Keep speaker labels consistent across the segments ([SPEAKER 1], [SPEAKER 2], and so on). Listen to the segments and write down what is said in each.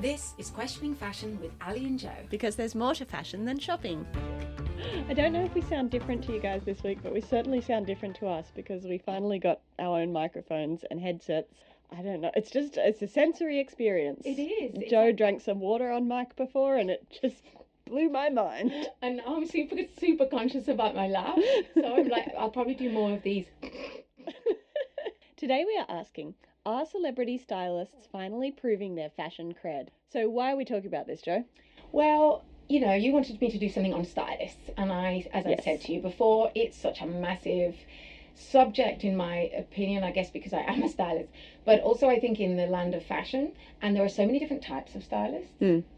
[SPEAKER 1] This is Questioning Fashion with Ali and Joe.
[SPEAKER 2] Because there's more to fashion than shopping.
[SPEAKER 3] I don't know if we sound different to you guys this week, but we certainly sound different to us because we finally got our own microphones and headsets. I don't know. It's a sensory experience.
[SPEAKER 1] It is.
[SPEAKER 3] Joe drank some water on mic before and it just blew my mind.
[SPEAKER 1] And I'm super conscious about my laugh. So I'm like, I'll probably do more of these.
[SPEAKER 3] Today we are asking, are celebrity stylists finally proving their fashion cred? So why are we talking about this, Joe?
[SPEAKER 1] Well, you know, you wanted me to do something on stylists. And I said to you before, it's such a massive subject in my opinion, I guess because I am a stylist, but also I think in the land of fashion, and there are so many different types of stylists.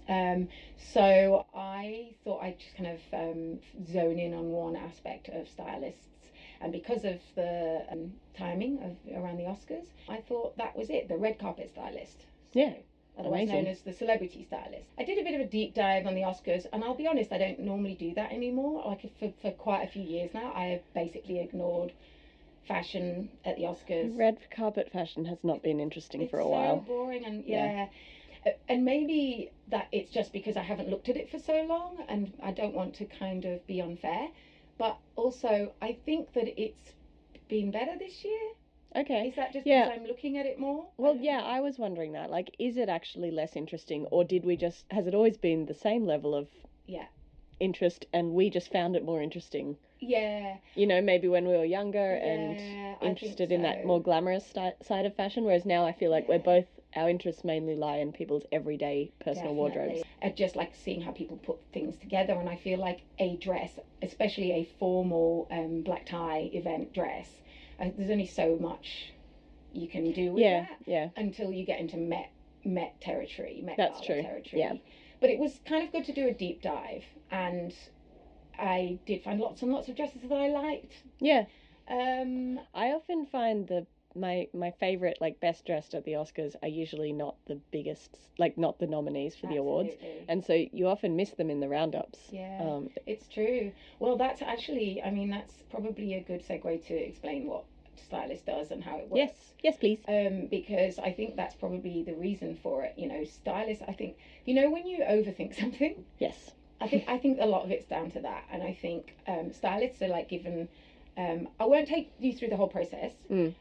[SPEAKER 1] So I thought I'd just kind of zone in on one aspect of stylists, and because of the timing of around the Oscars, I thought that was it, the red carpet stylist.
[SPEAKER 3] Yeah.
[SPEAKER 1] Otherwise known as the celebrity stylist. I did a bit of a deep dive on the Oscars, and I'll be honest, I don't normally do that anymore. Like for quite a few years now, I have basically ignored fashion at the Oscars.
[SPEAKER 3] Red carpet fashion has not been interesting for a while.
[SPEAKER 1] It's so boring, and and maybe that it's just because I haven't looked at it for so long, and I don't want to kind of be unfair, but also I think that it's been better this year.
[SPEAKER 3] Okay.
[SPEAKER 1] Is that just because I'm looking at it more?
[SPEAKER 3] Well, yeah, I was wondering that. Like, is it actually less interesting, or has it always been the same level of interest, and we just found it more interesting?
[SPEAKER 1] Yeah.
[SPEAKER 3] You know, maybe when we were younger and interested in that more glamorous side of fashion, whereas now I feel like our interests mainly lie in people's everyday personal wardrobes.
[SPEAKER 1] I just like seeing how people put things together, and I feel like a dress, especially a formal black tie event dress, there's only so much you can do with that until you get into Met territory, Met Gala territory. Yeah. But it was kind of good to do a deep dive, and I did find lots and lots of dresses that I liked.
[SPEAKER 3] Yeah. I often find my favorite, like, best dressed at the Oscars are usually not the biggest, like, not the nominees for the awards, and so you often miss them in the roundups.
[SPEAKER 1] Yeah, it's true. Well, that's actually, I mean, that's probably a good segue to explain what stylist does and how it works.
[SPEAKER 3] Yes, please.
[SPEAKER 1] Because I think that's probably the reason for it. You know, stylists, I think, you know, when you overthink something.
[SPEAKER 3] Yes.
[SPEAKER 1] I think a lot of it's down to that, and I think stylists are like given. I won't take you through the whole process,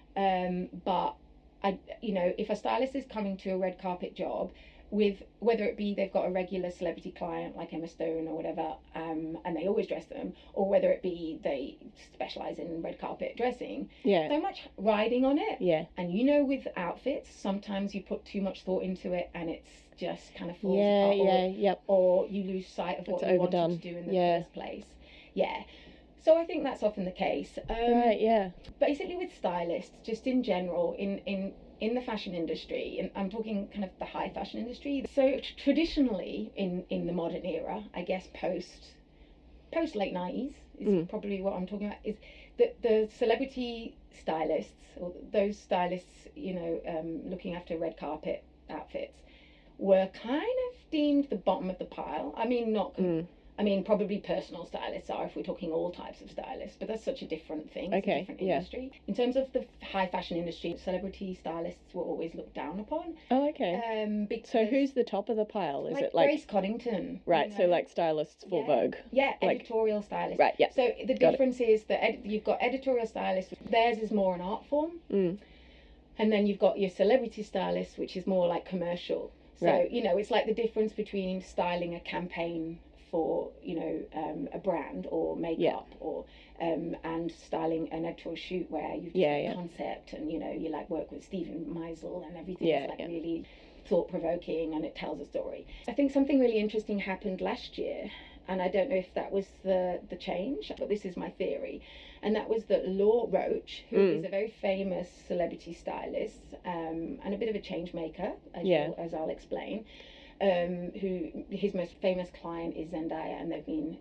[SPEAKER 1] but if a stylist is coming to a red carpet job with, whether it be they've got a regular celebrity client like Emma Stone or whatever, and they always dress them, or whether it be they specialize in red carpet dressing, so much riding on it. Yeah. And you know, with outfits, sometimes you put too much thought into it and it's just kind of falls apart, or you lose sight of what you wanted to do in the first place. Yeah. So I think that's often the case.
[SPEAKER 3] Right, yeah.
[SPEAKER 1] Basically with stylists, just in general, in the fashion industry, and I'm talking kind of the high fashion industry. So traditionally in the modern era, I guess post late 90s is probably what I'm talking about, is that the celebrity stylists, or those stylists, you know, looking after red carpet outfits, were kind of deemed the bottom of the pile. I mean, I mean, probably personal stylists are, if we're talking all types of stylists, but that's such a different thing. It's a different industry. In terms of the high fashion industry, celebrity stylists were always looked down upon.
[SPEAKER 3] Oh, okay. So who's the top of the pile? Is it like
[SPEAKER 1] Grace Coddington?
[SPEAKER 3] Right, you know? So like stylists for Vogue.
[SPEAKER 1] Yeah, editorial stylists.
[SPEAKER 3] Right, yeah.
[SPEAKER 1] So the difference is that you've got editorial stylists, theirs is more an art form. And then you've got your celebrity stylists, which is more like commercial. So, you know, it's like the difference between styling a campaign for, you know, a brand or makeup, or and styling an editorial shoot where you've got a concept, and, you know, you like work with Stephen Meisel and everything is like really thought-provoking and it tells a story. I think something really interesting happened last year, and I don't know if that was the change, but this is my theory, and that was that Law Roach, who is a very famous celebrity stylist and a bit of a change maker, as I'll explain, who his most famous client is Zendaya, and they've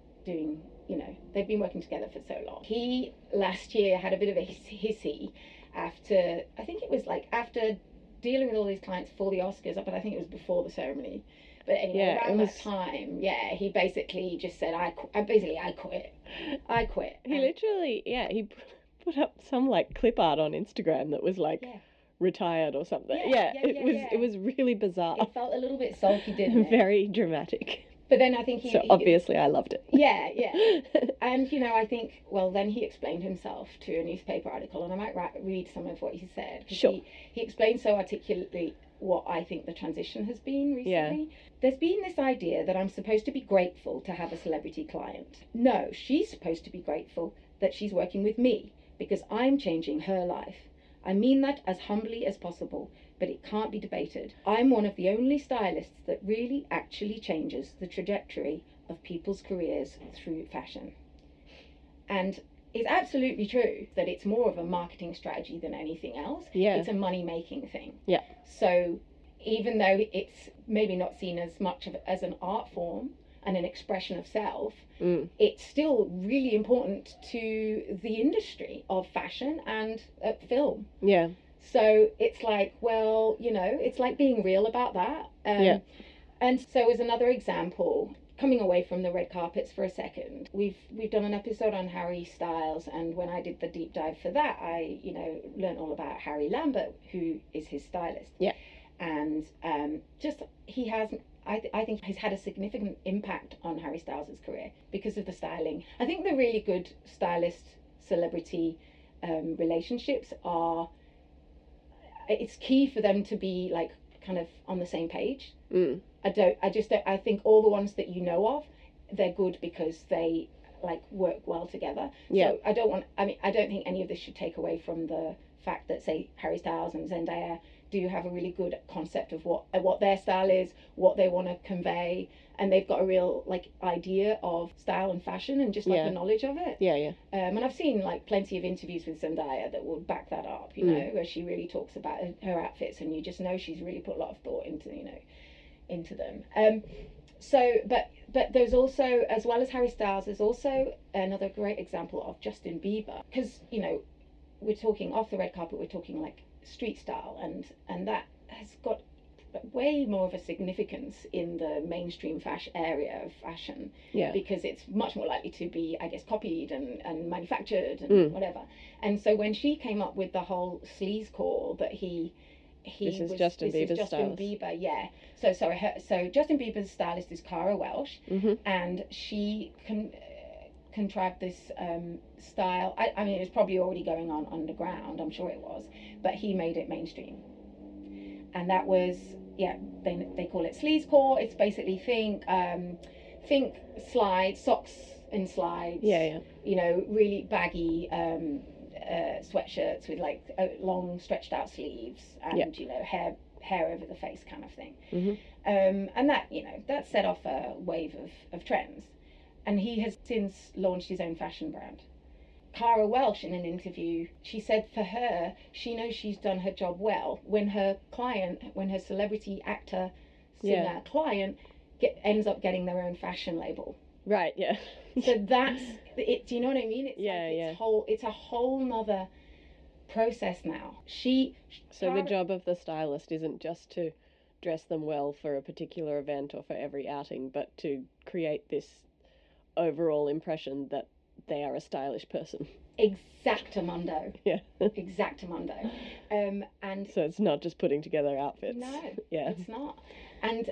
[SPEAKER 1] been working together for so long. He last year had a bit of a hissy after, I think it was like after dealing with all these clients for the Oscars, but I think it was before the ceremony. But anyway, around that time, he basically just said, I quit.
[SPEAKER 3] He literally, he put up some like clip art on Instagram that was like retired or something. It was really bizarre.
[SPEAKER 1] It felt a little bit sulky, didn't it?
[SPEAKER 3] Very dramatic.
[SPEAKER 1] But then I think
[SPEAKER 3] obviously I loved it.
[SPEAKER 1] Yeah. And, I think, well, then he explained himself to a newspaper article, and I might read some of what he said.
[SPEAKER 3] Sure.
[SPEAKER 1] He explained so articulately what I think the transition has been recently. Yeah. There's been this idea that I'm supposed to be grateful to have a celebrity client. No, she's supposed to be grateful that she's working with me because I'm changing her life. I mean that as humbly as possible, but it can't be debated. I'm one of the only stylists that really actually changes the trajectory of people's careers through fashion. And it's absolutely true that it's more of a marketing strategy than anything else.
[SPEAKER 3] Yeah.
[SPEAKER 1] It's a money-making thing.
[SPEAKER 3] Yeah.
[SPEAKER 1] So even though it's maybe not seen as much as an art form and an expression of self, it's still really important to the industry of fashion and film.
[SPEAKER 3] Yeah.
[SPEAKER 1] So it's like, well, it's like being real about that. And so as another example, coming away from the red carpets for a second, we've done an episode on Harry Styles, and when I did the deep dive for that, I learned all about Harry Lambert, who is his stylist.
[SPEAKER 3] Yeah.
[SPEAKER 1] And he has, I think, has had a significant impact on Harry Styles' career because of the styling. I think the really good stylist-celebrity relationships are, it's key for them to be like kind of on the same page. I think all the ones that you know of, they're good because they like work well together.
[SPEAKER 3] Yeah.
[SPEAKER 1] So I don't think any of this should take away from the fact that, say, Harry Styles and Zendaya do have a really good concept of what their style is, what they want to convey, and they've got a real like idea of style and fashion and just like a knowledge of it.
[SPEAKER 3] Yeah.
[SPEAKER 1] And I've seen like plenty of interviews with Zendaya that will back that up, where she really talks about her outfits, and you just know she's really put a lot of thought into them. But there's also, as well as Harry Styles, there's also another great example of Justin Bieber, because we're talking off the red carpet, we're talking like street style, and that has got way more of a significance in the mainstream area of fashion, because it's much more likely to be, I guess, copied and manufactured and whatever. And so when she came up with the whole sleazecore that Justin Bieber, yeah. So Justin Bieber's stylist is Cara Welsh, and she contrived this style. I mean, it was probably already going on underground, I'm sure it was, but he made it mainstream. And that was, they call it sleazecore. It's basically think slides, socks and slides.
[SPEAKER 3] Yeah.
[SPEAKER 1] Really baggy sweatshirts with like long stretched out sleeves and hair over the face kind of thing. And that set off a wave of trends, and he has since launched his own fashion brand. Cara Welsh, in an interview, she said for her, she knows she's done her job well when her celebrity actor singer client ends up getting their own fashion label.
[SPEAKER 3] Right, yeah.
[SPEAKER 1] So that's it. Do you know what I mean? It's it's a whole nother process now.
[SPEAKER 3] The job of the stylist isn't just to dress them well for a particular event or for every outing, but to create this overall impression that they are a stylish person.
[SPEAKER 1] Exactamundo.
[SPEAKER 3] Yeah.
[SPEAKER 1] Exactamundo. And
[SPEAKER 3] so it's not just putting together outfits.
[SPEAKER 1] No.
[SPEAKER 3] Yeah.
[SPEAKER 1] It's not. And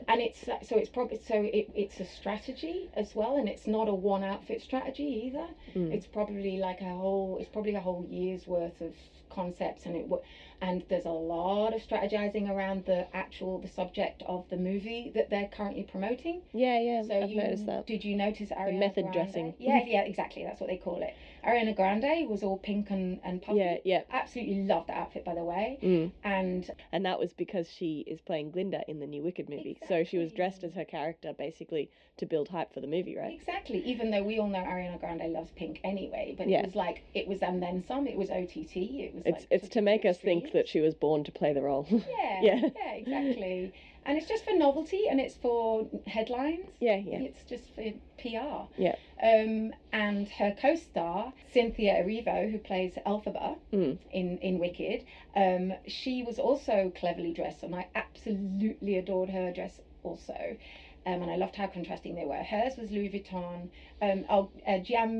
[SPEAKER 1] it's a strategy as well, and it's not a one outfit strategy either. It's probably like a whole year's worth of concepts, and there's a lot of strategizing around the subject of the movie that they're currently promoting.
[SPEAKER 3] Yeah. So I've noticed that.
[SPEAKER 1] Did you notice Ariana
[SPEAKER 3] the method
[SPEAKER 1] Grande?
[SPEAKER 3] dressing?
[SPEAKER 1] Yeah, exactly. That's what they call it. Ariana Grande was all pink and puffy.
[SPEAKER 3] Yeah.
[SPEAKER 1] Absolutely loved the outfit, by the way. And
[SPEAKER 3] that was because she is playing Glinda in the new Wicked movie.
[SPEAKER 1] Exactly.
[SPEAKER 3] So she was dressed as her character basically to build hype for the movie, right?
[SPEAKER 1] Exactly. Even though we all know Ariana Grande loves pink anyway, but it was and then some. It was OTT.
[SPEAKER 3] It's to make us think that she was born to play the role.
[SPEAKER 1] Yeah, exactly. And it's just for novelty, and it's for headlines.
[SPEAKER 3] Yeah.
[SPEAKER 1] It's just for PR.
[SPEAKER 3] Yeah.
[SPEAKER 1] And her co-star, Cynthia Erivo, who plays Elphaba in Wicked, she was also cleverly dressed, and I absolutely adored her dress also. And I loved how contrasting they were. Hers was Louis Vuitton.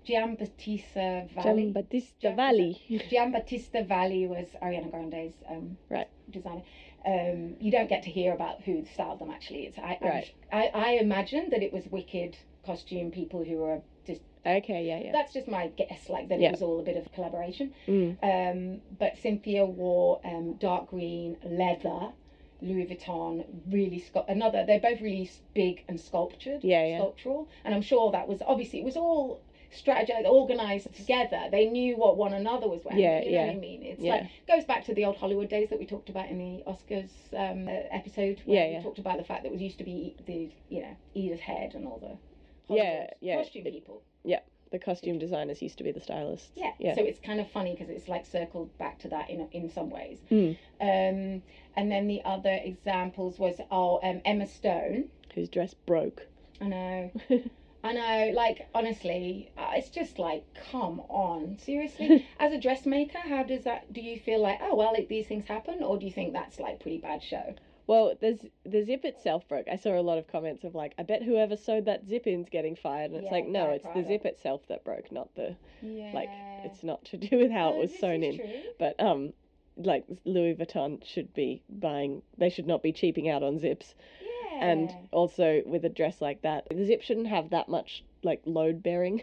[SPEAKER 1] Giambattista Valli. Giambattista Valli was Ariana Grande's designer. You don't get to hear about who styled them actually. I imagine that it was Wicked costume people who were just That's just my guess. Like that it was all a bit of a collaboration. But Cynthia wore dark green leather, Louis Vuitton, really they're both really big and sculptural, and I'm sure that was obviously it was all strategized, organized together. They knew what one another was wearing. You know what I mean? It's like goes back to the old Hollywood days that we talked about in the Oscars episode where we talked about the fact that it used to be the Edith Head and all the costume people.
[SPEAKER 3] The costume designers used to be the stylists.
[SPEAKER 1] So it's kind of funny because it's like circled back to that in some ways. And then the other examples was Emma Stone,
[SPEAKER 3] whose dress broke.
[SPEAKER 1] I know, like, honestly, it's just like, come on, seriously? As a dressmaker, do you feel like, oh, well, these things happen, or do you think that's, like, pretty bad show?
[SPEAKER 3] Well, the zip itself broke. I saw a lot of comments of, like, I bet whoever sewed that zip in's getting fired, and it's like, no, it's the zip itself that broke, not the, like, it's not to do with how it was sewn in.
[SPEAKER 1] True.
[SPEAKER 3] But, like, Louis Vuitton they should not be cheaping out on zips. And also with a dress like that, the zip shouldn't have that much like load bearing.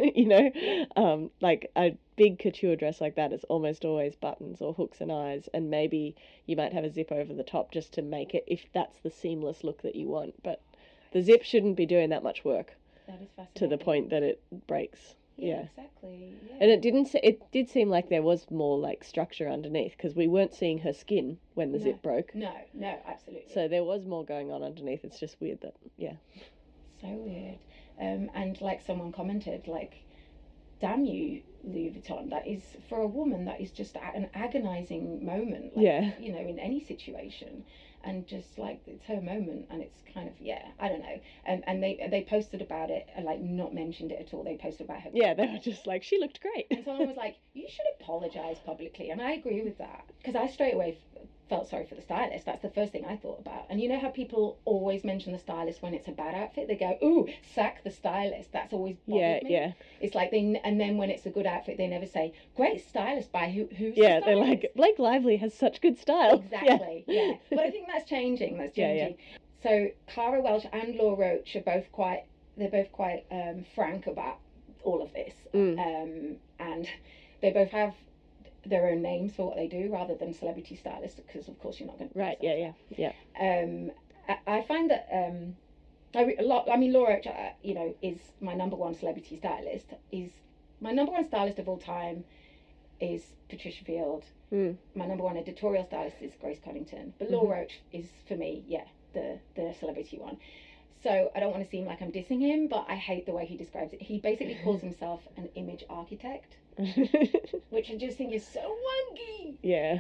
[SPEAKER 3] Like a big couture dress like that is almost always buttons or hooks and eyes, and maybe you might have a zip over the top just to make it, if that's the seamless look that you want. But the zip shouldn't be doing that much work.
[SPEAKER 1] That is fascinating.
[SPEAKER 3] To the point that it breaks.
[SPEAKER 1] Exactly.
[SPEAKER 3] And it did seem like there was more like structure underneath, because we weren't seeing her skin when the zip broke.
[SPEAKER 1] No, absolutely.
[SPEAKER 3] So there was more going on underneath. It's just weird that
[SPEAKER 1] so weird. And like someone commented, like, damn you, Louis Vuitton, that is, for a woman, that is just an agonizing moment, like, in any situation. And just like it's her moment, and it's kind of I don't know. And they posted about it, and like not mentioned it at all. They posted about her.
[SPEAKER 3] Yeah, they were just like, she looked great.
[SPEAKER 1] And someone was like, you should apologize publicly, and I agree with that, because I straight away felt sorry for the stylist. That's the first thing I thought about. And you know how people always mention the stylist when it's a bad outfit? They go, ooh, sack the stylist. That's always bothered me. It's like and then when it's a good outfit, they never say, great stylist by who's the stylist?
[SPEAKER 3] They're like, Blake Lively has such good style.
[SPEAKER 1] Exactly, But I think that's changing. So Cara Welch and Laura Roach are both quite frank about all of this. And they both have their own names for what they do rather than celebrity stylists, because of course you're not going to I find that Laura Roach is my number one celebrity stylist. My number one stylist of all time is Patricia Field. My number one editorial stylist is Grace Coddington, but Laura Roach is, for me, the celebrity one. So I don't want to seem like I'm dissing him, but I hate the way he describes it. He basically calls himself an image architect, which I just think is so wonky.
[SPEAKER 3] Yeah.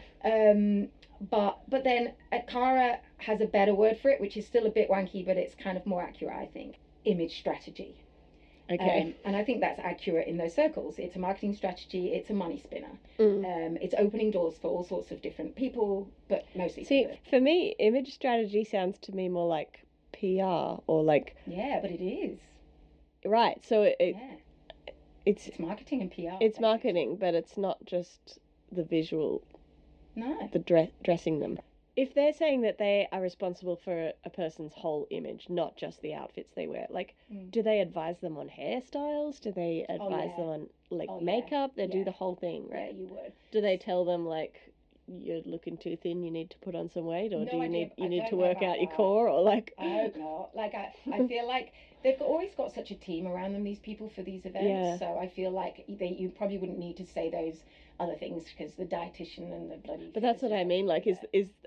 [SPEAKER 1] But then Cara has a better word for it, which is still a bit wanky, but it's kind of more accurate, I think. Image strategy.
[SPEAKER 3] Okay.
[SPEAKER 1] And I think that's accurate in those circles. It's a marketing strategy. It's a money spinner. It's opening doors for all sorts of different people, but mostly.
[SPEAKER 3] See, for me, image strategy sounds to me more like PR or like.
[SPEAKER 1] Yeah, but it is.
[SPEAKER 3] Right. So it's
[SPEAKER 1] marketing and PR.
[SPEAKER 3] It's marketing, but it's not just the visual.
[SPEAKER 1] No.
[SPEAKER 3] The dressing them. If they're saying that they are responsible for a person's whole image, not just the outfits they wear, like, do they advise them on hairstyles? Do they advise them on, like, makeup? They do the whole thing, right?
[SPEAKER 1] Yeah, you would.
[SPEAKER 3] Do they tell them, like, you're looking too thin, you need to put on some weight? Or do you need to work out your core? Or, like...
[SPEAKER 1] I hope not. Like, I feel like they've always got such a team around them, these people, for these events. Yeah. So I feel like you probably wouldn't need to say those other things, because the dietitian and the bloody.
[SPEAKER 3] But that's what I mean. Like, is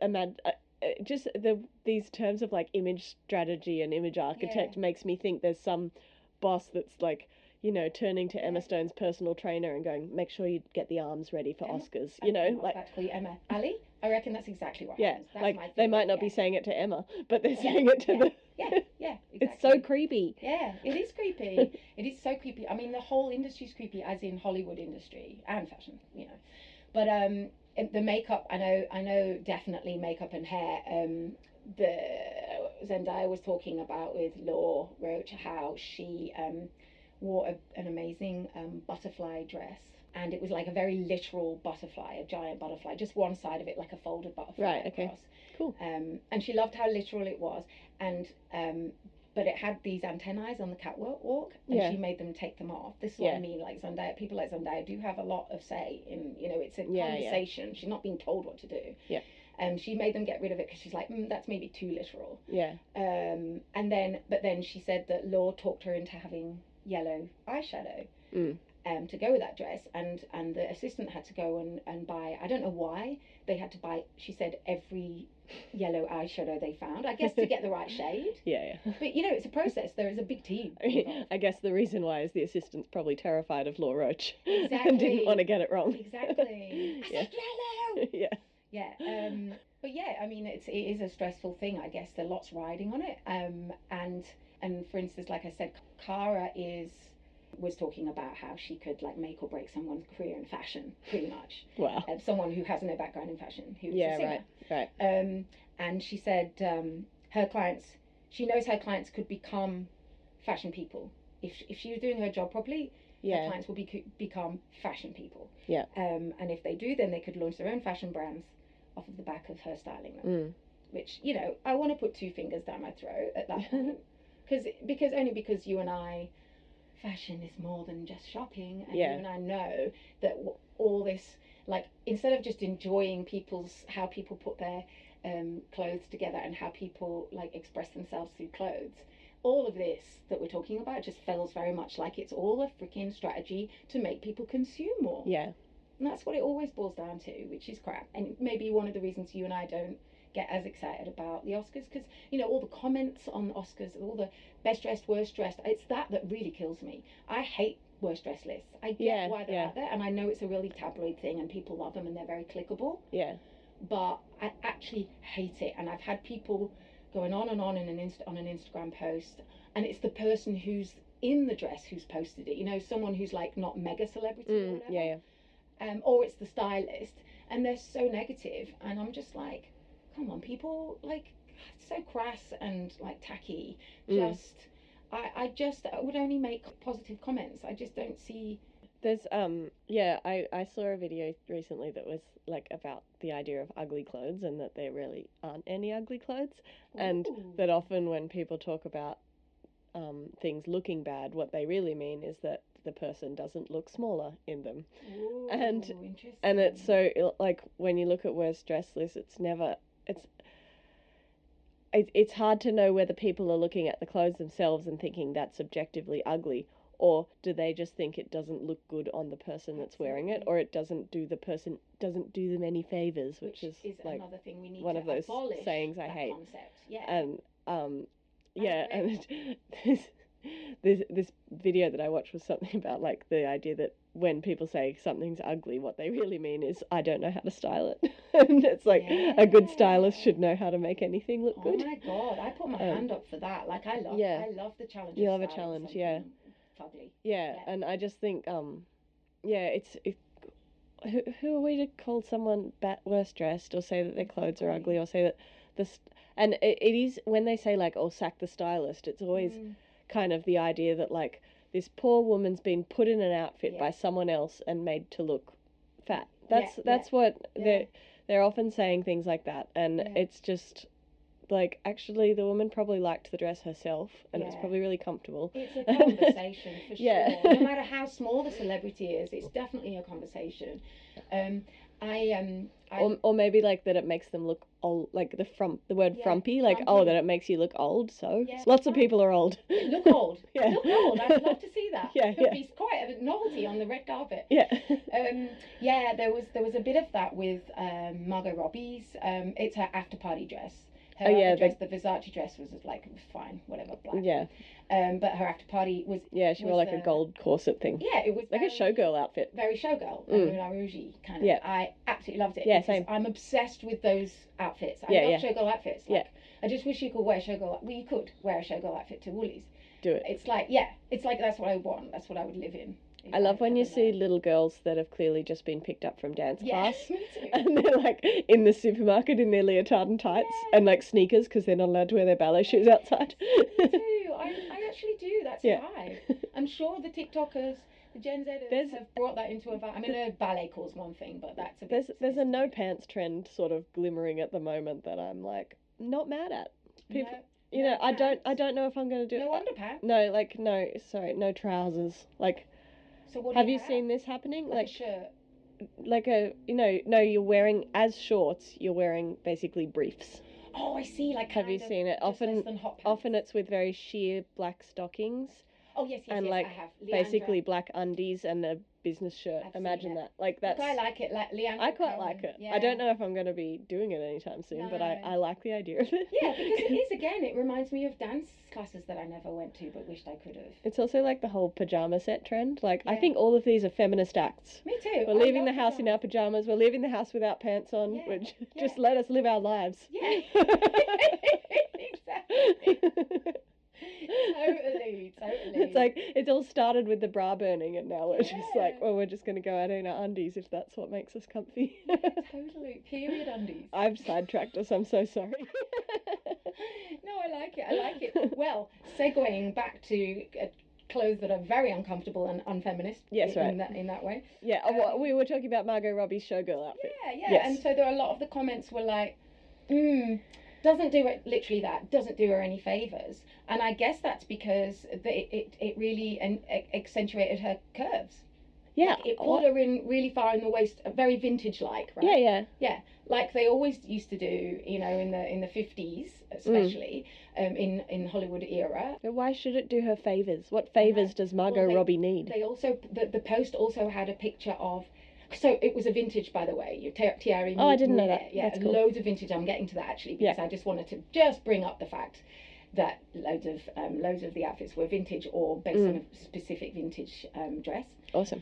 [SPEAKER 3] just these terms of like image strategy and image architect makes me think there's some boss that's like, turning to Emma Stone's personal trainer and going, make sure you get the arms ready for Oscars.
[SPEAKER 1] Like actually Emma Ali. I reckon that's exactly what happens. That's
[SPEAKER 3] like they might not be saying it to Emma, but they're saying it to the.
[SPEAKER 1] Yeah, exactly.
[SPEAKER 3] It's so creepy.
[SPEAKER 1] Yeah, it is creepy. It is so creepy. I mean, the whole industry's creepy, as in Hollywood industry and fashion, But the makeup, I know definitely makeup and hair. The Zendaya was talking about with Laura Roach how she wore an amazing butterfly dress. And it was like a very literal butterfly, a giant butterfly, just one side of it like a folded butterfly.
[SPEAKER 3] Right, okay.
[SPEAKER 1] Across.
[SPEAKER 3] Cool.
[SPEAKER 1] And she loved how literal it was. And but it had these antennae on the catwalk, and she made them take them off. This is what I mean, like Zendaya, people like Zendaya do have a lot of say in, you know, it's a conversation. She's not being told what to do.
[SPEAKER 3] Yeah.
[SPEAKER 1] She made them get rid of it because she's like, that's maybe too literal.
[SPEAKER 3] Yeah.
[SPEAKER 1] But then she said that Law talked her into having yellow eyeshadow. To go with that dress, and the assistant had to go and buy, I don't know why they had to buy, she said, every yellow eyeshadow they found, I guess to get the right shade.
[SPEAKER 3] Yeah.
[SPEAKER 1] But you know, it's a process. There is a big team.
[SPEAKER 3] I guess the reason why is the assistant's probably terrified of Law Roach.
[SPEAKER 1] Exactly.
[SPEAKER 3] And didn't want to get it wrong.
[SPEAKER 1] Exactly. I said yellow.
[SPEAKER 3] Yeah.
[SPEAKER 1] But yeah, I mean, it is a stressful thing, I guess. There's lots riding on it. And for instance, like I said, Cara was talking about how she could like make or break someone's career in fashion, pretty much.
[SPEAKER 3] Wow.
[SPEAKER 1] Someone who has no background in fashion, who's a singer.
[SPEAKER 3] Right.
[SPEAKER 1] And she said she knows her clients could become fashion people if she was doing her job properly. Her clients will become fashion people.
[SPEAKER 3] Yeah.
[SPEAKER 1] And if they do, then they could launch their own fashion brands off of the back of her styling them. Which, you know, I want to put two fingers down my throat at that point, because you and I. Fashion is more than just shopping, and you and I know that all this, like, instead of just enjoying how people put their clothes together and how people like express themselves through clothes, all of this that we're talking about just feels very much like it's all a freaking strategy to make people consume more.
[SPEAKER 3] Yeah.
[SPEAKER 1] And that's what it always boils down to, which is crap. And maybe one of the reasons you and I don't get as excited about the Oscars, because, you know, all the comments on the Oscars, all the best dressed, worst dressed, it's that really kills me. I hate worst dressed lists. I get why they're out there, and I know it's a really tabloid thing and people love them and they're very clickable.
[SPEAKER 3] Yeah.
[SPEAKER 1] But I actually hate it, and I've had people going on and on on an Instagram post, and it's the person who's in the dress who's posted it, you know, someone who's like not mega celebrity or whatever. Or it's the stylist, and they're so negative, and I'm just like, come on, people, like, so crass and like tacky. I would only make positive comments. I just don't see.
[SPEAKER 3] There's I saw a video recently that was like about the idea of ugly clothes, and that there really aren't any ugly clothes. Ooh. And that often when people talk about things looking bad, what they really mean is that the person doesn't look smaller in them.
[SPEAKER 1] Ooh,
[SPEAKER 3] and it's so, like, when you look at worst dress lists, it's hard to know whether people are looking at the clothes themselves and thinking that's objectively ugly, or do they just think it doesn't look good on the person that's wearing it, or it doesn't do them any favors, which is like
[SPEAKER 1] another thing we need
[SPEAKER 3] one
[SPEAKER 1] to
[SPEAKER 3] of those sayings I hate.
[SPEAKER 1] Concept. Yeah.
[SPEAKER 3] And and this video that I watched was something about like the idea that when people say something's ugly, what they really mean is, I don't know how to style it. And it's like, a good stylist should know how to make anything look good.
[SPEAKER 1] Oh my God, I put my hand up for that. Like, I love the challenge.
[SPEAKER 3] You love a challenge,
[SPEAKER 1] Ugly.
[SPEAKER 3] Yeah, and I just think, who are we to call someone worst dressed, or say that their clothes are ugly, or say that and it is, when they say like, oh, sack the stylist, it's always kind of the idea that like, this poor woman's been put in an outfit by someone else and made to look fat. That's what they're often saying, things like that, and it's just like, actually the woman probably liked the dress herself, and it was probably really comfortable.
[SPEAKER 1] It's a conversation for sure. No matter how small the celebrity is, it's definitely a conversation.
[SPEAKER 3] Or maybe like that it makes them look old, like the word frumpy, like frumpy. That it makes you look old. So lots of people are old.
[SPEAKER 1] Look old. Look old. I'd love to see that. It would be quite a novelty on the red carpet. There was a bit of that with Margot Robbie's. It's her after party dress. Her the Versace dress was like fine, whatever, black. But her after party was
[SPEAKER 3] she wore like a gold corset thing.
[SPEAKER 1] It was
[SPEAKER 3] like a showgirl outfit.
[SPEAKER 1] Very showgirl, Moulin Rouge kind of. I absolutely loved it.
[SPEAKER 3] Same.
[SPEAKER 1] I'm obsessed with those outfits. I love showgirl outfits. Like, I just wish you could wear showgirl. Well, you could wear a showgirl outfit to Woolies.
[SPEAKER 3] Do it.
[SPEAKER 1] It's like that's what I want. That's what I would live in.
[SPEAKER 3] I love when you see little girls that have clearly just been picked up from dance class,
[SPEAKER 1] me too.
[SPEAKER 3] And they're like in the supermarket in their leotard and tights and like sneakers because they're not allowed to wear their ballet shoes outside.
[SPEAKER 1] Me too. I actually do. That's a vibe. I'm sure the TikTokers, the Gen Zers have brought that into a vibe. I mean, a ballet calls one thing, but that's a bit...
[SPEAKER 3] There's a no pants trend sort of glimmering at the moment that I'm like not mad at. People, I don't know if I'm going to do
[SPEAKER 1] no underpants.
[SPEAKER 3] No trousers. Like,
[SPEAKER 1] so what
[SPEAKER 3] have you seen this happening?
[SPEAKER 1] Like a shirt.
[SPEAKER 3] Like you're wearing as shorts. You're wearing basically briefs.
[SPEAKER 1] Oh, I see. Like,
[SPEAKER 3] have you seen it? Often it's with very sheer black stockings.
[SPEAKER 1] Oh yes,
[SPEAKER 3] and
[SPEAKER 1] I have. Leandra.
[SPEAKER 3] Basically black undies and a business shirt. Imagine that. Like that's.
[SPEAKER 1] Look, I like it. Like Leandra.
[SPEAKER 3] I quite like it. Yeah. I don't know if I'm going to be doing it anytime soon, but I like the idea of it.
[SPEAKER 1] Yeah, because it is, again, it reminds me of dance classes that I never went to but wished I could have.
[SPEAKER 3] It's also like the whole pajama set trend. Like I think all of these are feminist acts.
[SPEAKER 1] Me too.
[SPEAKER 3] We're leaving the house in our pajamas. We're leaving the house without pants on. Which just let us live our lives.
[SPEAKER 1] Yeah. Exactly. Totally.
[SPEAKER 3] It's like it all started with the bra burning, and now we're just like, well, we're just going to go out in our undies if that's what makes us comfy.
[SPEAKER 1] Totally. Period undies.
[SPEAKER 3] I've sidetracked us. I'm so sorry.
[SPEAKER 1] No, I like it. Well, segueing back to clothes that are very uncomfortable and unfeminist.
[SPEAKER 3] Yes, right.
[SPEAKER 1] In that way.
[SPEAKER 3] Yeah. We were talking about Margot Robbie's showgirl outfit.
[SPEAKER 1] Yeah. Yes. And so there are a lot of the comments were like, doesn't do it, literally that, doesn't do her any favours. And I guess that's because it really accentuated her curves.
[SPEAKER 3] Yeah.
[SPEAKER 1] Like it pulled her in really far in the waist, very vintage-like, right? Yeah. Like they always used to do, in the 50s, especially, in Hollywood era.
[SPEAKER 3] But why should it do her favours? What favours does Margot Robbie need?
[SPEAKER 1] They also, the post also had a picture of, so it was a vintage, by the way. Thierry.
[SPEAKER 3] Oh, I didn't know that.
[SPEAKER 1] Yeah,
[SPEAKER 3] that's cool.
[SPEAKER 1] Loads of vintage. I'm getting to that actually because I just wanted to just bring up the fact that loads of the outfits were vintage or based on a specific vintage dress.
[SPEAKER 3] Awesome.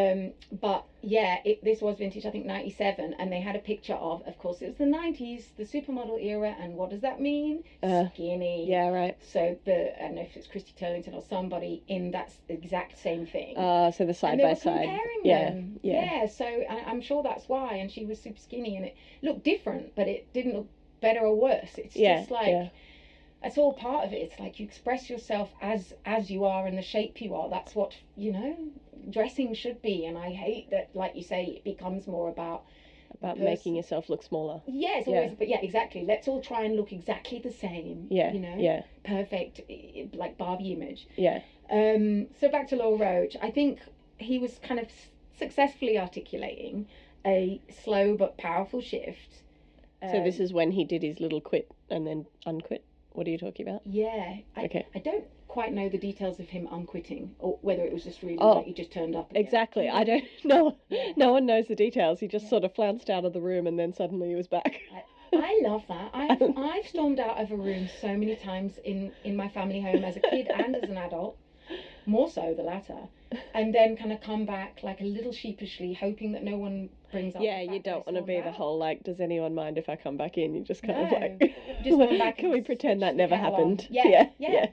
[SPEAKER 1] But yeah, this was vintage, I think 97, and they had a picture of course, it was the 90s, the supermodel era, and what does that mean? Skinny.
[SPEAKER 3] Yeah, right.
[SPEAKER 1] So I don't know if it's Christy Turlington or somebody in that exact same thing.
[SPEAKER 3] So the side by side.
[SPEAKER 1] Comparing them.
[SPEAKER 3] Yeah.
[SPEAKER 1] So I'm sure that's why, and she was super skinny, and it looked different, but it didn't look better or worse. It's just like. Yeah. It's all part of it. It's like you express yourself as you are in the shape you are. That's what, dressing should be. And I hate that, like you say, it becomes more about
[SPEAKER 3] making yourself look smaller.
[SPEAKER 1] Yeah, it's always, but yeah, exactly. Let's all try and look exactly the same.
[SPEAKER 3] Yeah. Yeah.
[SPEAKER 1] Perfect, like Barbie image.
[SPEAKER 3] Yeah.
[SPEAKER 1] So back to Law Roach. I think he was kind of successfully articulating a slow but powerful shift.
[SPEAKER 3] So this is when he did his little quit and then unquit. What are you talking about?
[SPEAKER 1] Yeah.
[SPEAKER 3] Okay.
[SPEAKER 1] I don't quite know the details of him unquitting or whether it was just really like he just turned up again.
[SPEAKER 3] Exactly. I don't know. Yeah. No one knows the details. He just sort of flounced out of the room and then suddenly he was back.
[SPEAKER 1] I love that. I've stormed out of a room so many times in my family home as a kid and as an adult. More so the latter. And then kind of come back like a little sheepishly, hoping that no one brings up.
[SPEAKER 3] Yeah, you don't want to be the whole like, does anyone mind if I come back in? You just kind of like,
[SPEAKER 1] just come back.
[SPEAKER 3] Can we pretend that never happened?
[SPEAKER 1] Yeah.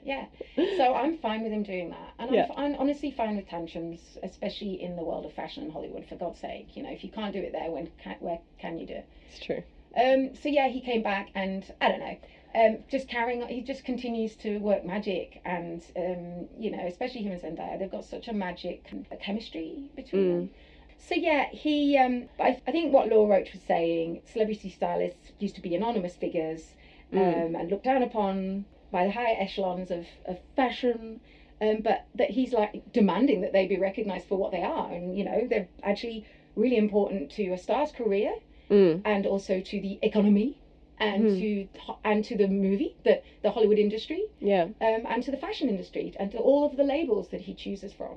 [SPEAKER 1] So I'm fine with him doing that, and I'm honestly fine with tantrums, especially in the world of fashion and Hollywood. For God's sake, if you can't do it there, where can you do it?
[SPEAKER 3] It's true.
[SPEAKER 1] So yeah, he came back, and I don't know. Just carrying on, he just continues to work magic, and especially him and Zendaya, they've got such a magic chemistry between them. So yeah, he I think what Law Roach was saying, celebrity stylists used to be anonymous figures and looked down upon by the higher echelons of fashion, but that he's like demanding that they be recognized for what they are, and they're actually really important to a star's career and also to the economy. And to the movie, the Hollywood industry, and to the fashion industry, and to all of the labels that he chooses from.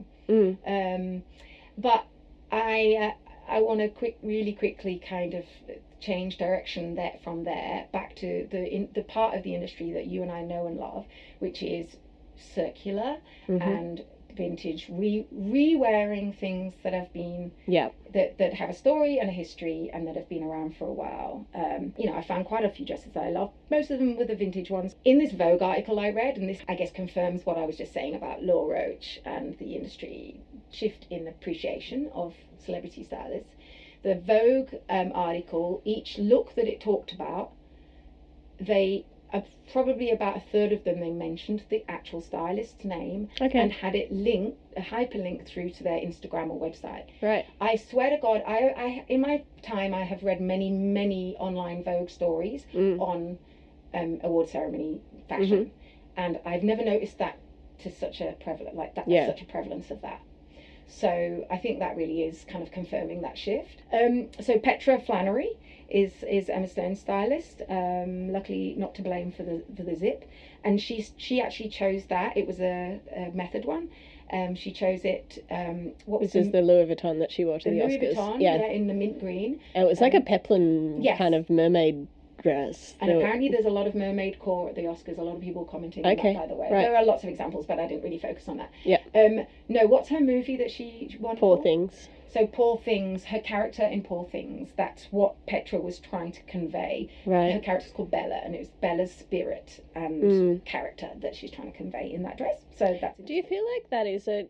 [SPEAKER 1] But I want to really quickly kind of change direction from there back to the part of the industry that you and I know and love, which is circular and vintage, re-wearing things that have been that have a story and a history and that have been around for a while. I found quite a few dresses that I love. Most of them were the vintage ones. In this Vogue article I read, and this I guess confirms what I was just saying about Law Roach and the industry shift in appreciation of celebrity stylists. The Vogue article, each look that it talked about, they probably about a third of them, they mentioned the actual stylist's name and had it linked, a hyperlink through to their Instagram or website.
[SPEAKER 3] Right.
[SPEAKER 1] I swear to God, I in my time, I have read many online Vogue stories on award ceremony fashion, and I've never noticed that to such a prevalent such a prevalence of that. So I think that really is kind of confirming that shift. So Petra Flannery is Emma Stone's stylist. Luckily not to blame for the zip, and she actually chose that. It was a method one. She chose it. What was
[SPEAKER 3] this? Is the Louis Vuitton that she wore to the
[SPEAKER 1] Louis
[SPEAKER 3] Oscars?
[SPEAKER 1] Vuitton, yeah, in the mint green.
[SPEAKER 3] And it was like a peplum kind of mermaid dress.
[SPEAKER 1] And apparently there's a lot of mermaid core at the Oscars. A lot of people commenting on that, by the way. Right. There are lots of examples, but I didn't really focus on that.
[SPEAKER 3] Yeah.
[SPEAKER 1] No, what's her movie that she won
[SPEAKER 3] Poor
[SPEAKER 1] for?
[SPEAKER 3] Things.
[SPEAKER 1] So Poor Things, her character in Poor Things, that's what Petra was trying to convey.
[SPEAKER 3] Right.
[SPEAKER 1] Her character's called Bella, and it was Bella's spirit and character that she's trying to convey in that dress. So that's.
[SPEAKER 3] Do you feel like that is a